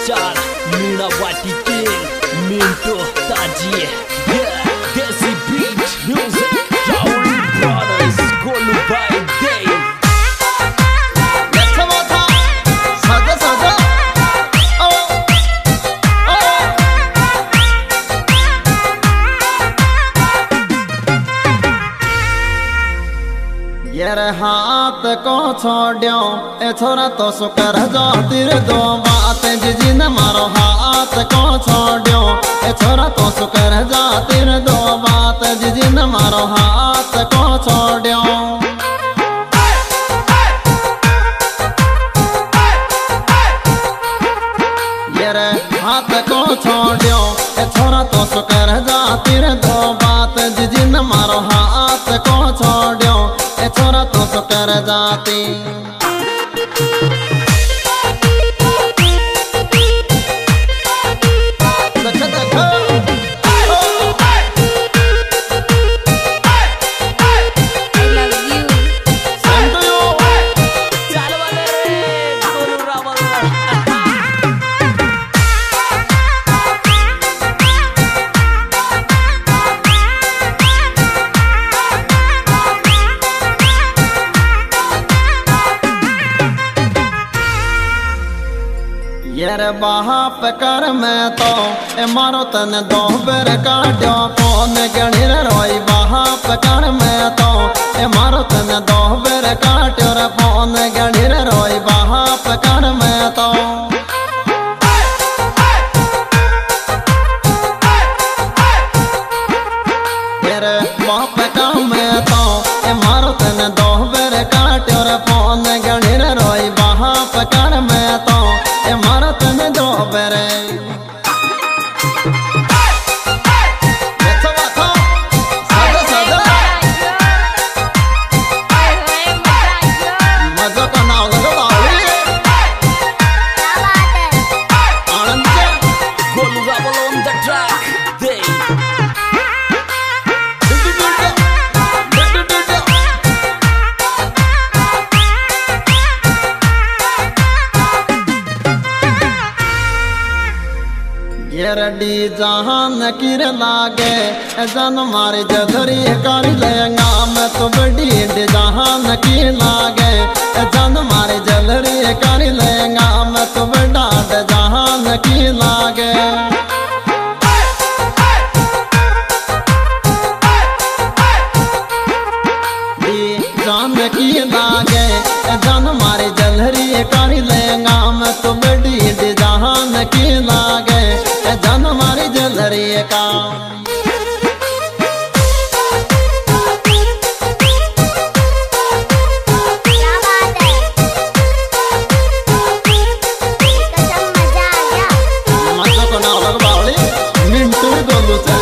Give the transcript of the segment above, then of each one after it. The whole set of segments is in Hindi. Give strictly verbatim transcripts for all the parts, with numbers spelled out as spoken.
Special Minawati King Minto Taji, yeah, Desi Beat Music, Yauli Brothers, Golu by Dave. यारे हाथ को छोड़ो ए छोरा तो सुकर जो तिर दो बात जिजी न मारो हाथ को छोड़ो ए छोरा तो सुकर जा तिर दो बात जिजी न मारो हाथ को छोड़ो यारे हाथ को छोड़ो ए छोरा तो सुकर जा तिर दो बात जिजी न मारो हाथ को छोड़ो ए छोरा तो सुकर जाती यारे बाप कर मैं तो ए मारो तन दो बेर काटो कौन गणिर रोई बाप कर मैं तो ए मारो तन दो बेर काटो रे कौन गणिर रोई बाप कर मैं तो यारे बाप कर मैं तो ए मारो तन दो बेर काटो रे कौन गणिर रोई बाप कर मैं तो ए मारो तन दो बेरे मजा का नाव लगा बावली आनंद Golu Rabble on the track, Dave. डी जहान किर लागे जन मारे जधरी कर लेंगा मैं तो बड़ी डी जहान की लागे जन मारे जधरी कर लेंगा मैं तो बड़ा जहान की लागे डी जान की लागे जन मारे जधरी कर लेंगा मैं तो बड़ी डी जहान की लागे जन मारी जलरी का मजा को नाव लग बावली मिंटू गोलू से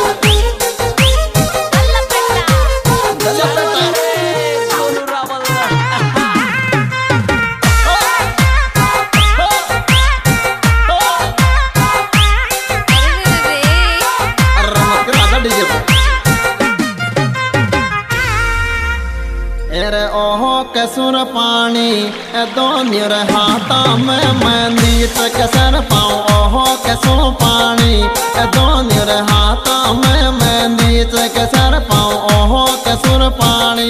Golu Rabble. एरे ओहो कसुर पानी ए दोनिर हाथा में मैं नीच कसर पाऊँ ओहो कसुर पानी ए दोनिर हाथा में मैं नीच कसर पाऊँ ओहो कसुर पानी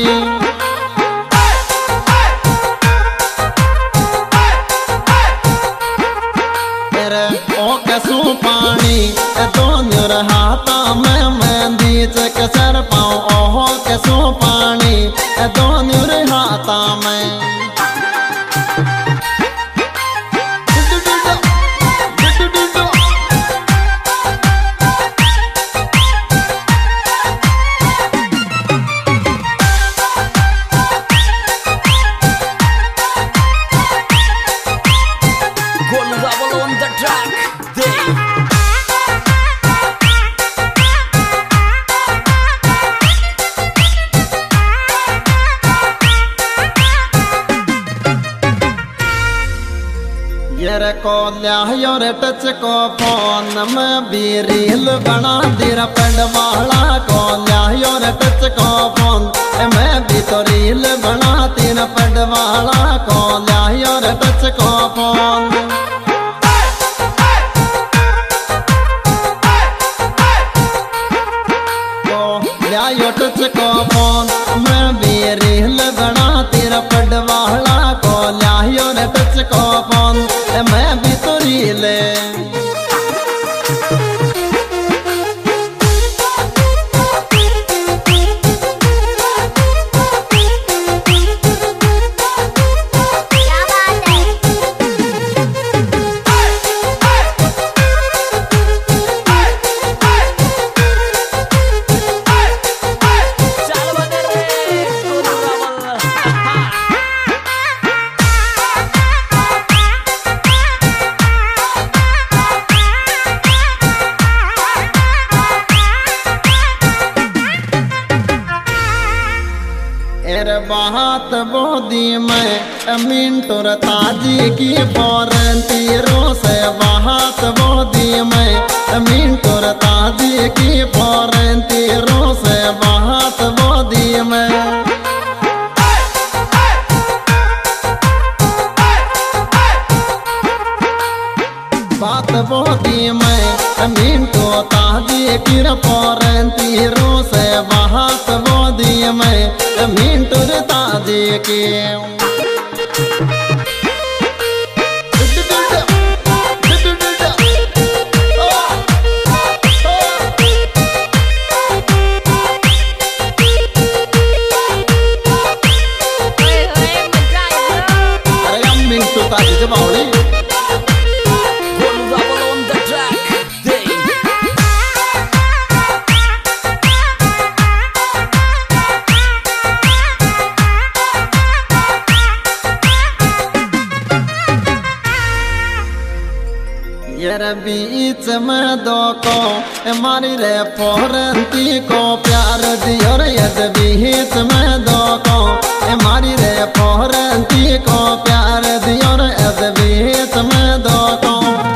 एरे ओ कसुर पानी ए दोनिर हाथा में मैं नीच कसर पाऊँ ओहो कसुर पानी ए दोनिर हाथा में Golu Rabble on the track, Dave. यारे को लिया रे टच को फोन में भी रील बना दिया पेंड वाला को लिया रे टच को फोन मैं भी तो रील बनाती न पेंड वाला को लिया रे टच को फोन लिया टच को फोन मैं भी रील बना तेरा पडवाला को लिया रे टच को फोन मैं भी तो रील बात बोदी में मिंटोर ताजी की फौरंतीरों से बात बोदी में मिंटोर ताजी की फौरंतीरों से बात बोदी में बात बोदी में मिंटो ताजी की फौरंतीरों से बात बोदी में मिंटोर ताजी की अरे हम मिंटो ताजी के बावड़ी यार बीच में दो को मारी रे फौरंती को प्यार दियो रे यद बीच में दो को मारी रे फौरंती को प्यार दियो रे यद बीच में दो को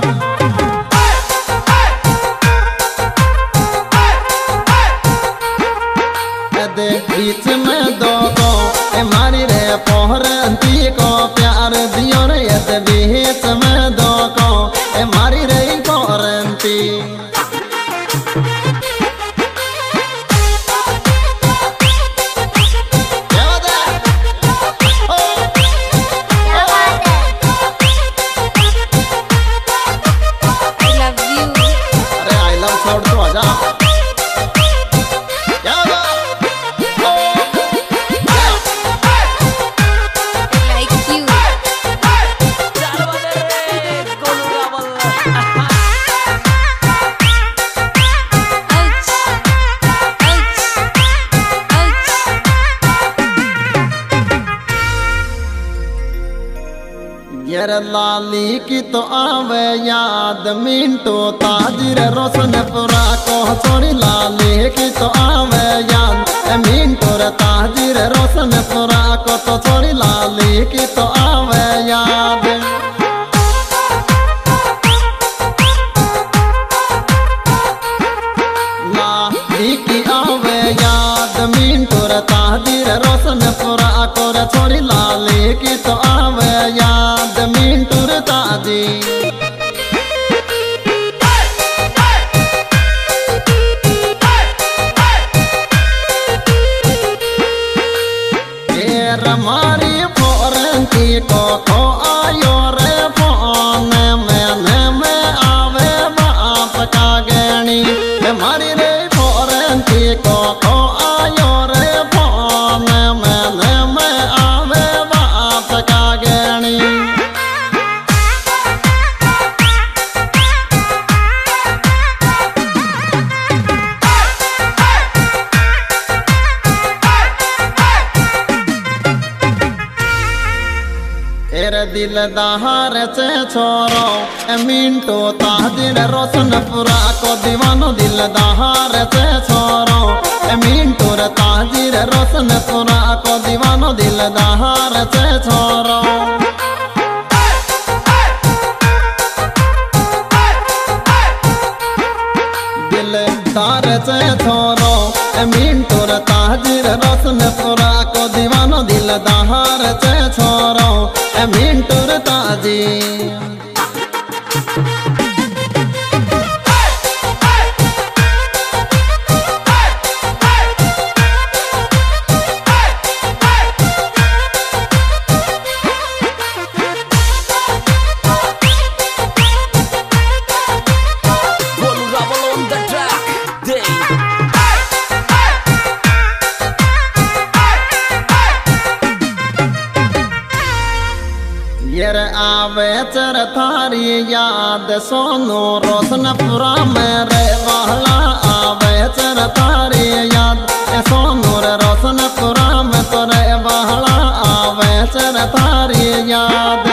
यद बीच में दो को मारी रे फौरंती को प्यार दियो रे यद बीच में दो को मारी रही फौरंती अरे आई लव छोड़ तो आजा यार लाली की तो आवे याद मिंटो ताजिर रोशनपुरा को छोड़ी लाली की तो आवे याद मिंटो ताजिर रोशनपुरा को तो छोड़ी लाली की तो आवे याद लाली की आवे याद मिंटो ताजिर रोशनपुरा को छोड़ी लाली की तो आवे याद मिंटूर ताजी मारी फौरंती को खो आयो रे फोन मैंने में आवे बाप का गणी मारी रे फौरंती को खो आयो रे फोन मैंने में आवे बाप का गणी तेरे दिल दहार से छोरो मिंटो ताजिर रोशनपुरा को दीवानो दिल दहार से छोरो मिंटो ताजिर रोशनपुरा को दीवानो दिल दहार से छोरो दिल दार से छोरो मिंटो ताजिर रोशनपुरा को दीवानो दिल दहार से छोरो मिंटूर ताजी आवे चर थारी याद सोनू रोशनपुरा में रे वाला आवे चर थारी याद सोनू रे रोशनपुरा में तो रे वाला आवे चर थारी याद।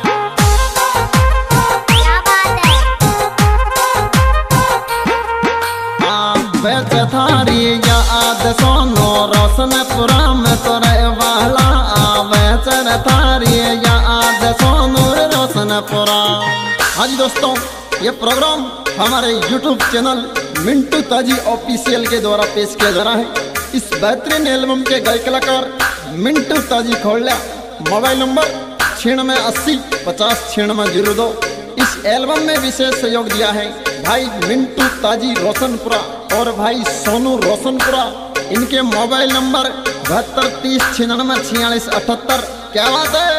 आवे चर थारी याद सोनू रोशनपुरा में तो रे वाला आवे चर थारी याद सोनू रे रोशनपुरा। हाँ जी दोस्तों, ये प्रोग्राम हमारे यूट्यूब चैनल मिंटू ताजी ऑफिशियल के द्वारा पेश किया जा रहा है। इस बेहतरीन एल्बम के गायक कलाकार मिंटू ताजी खोलिया, मोबाइल नंबर छियानवे अस्सी पचास छियानवे जीरो दो। इस एल्बम में विशेष सहयोग दिया है भाई मिंटू ताजी रोशनपुरा और भाई सोनू रोशनपुरा। इनके मोबाइल नंबर बहत्तर तीस छियानवे छियालीस अठहत्तर। क्या बात है।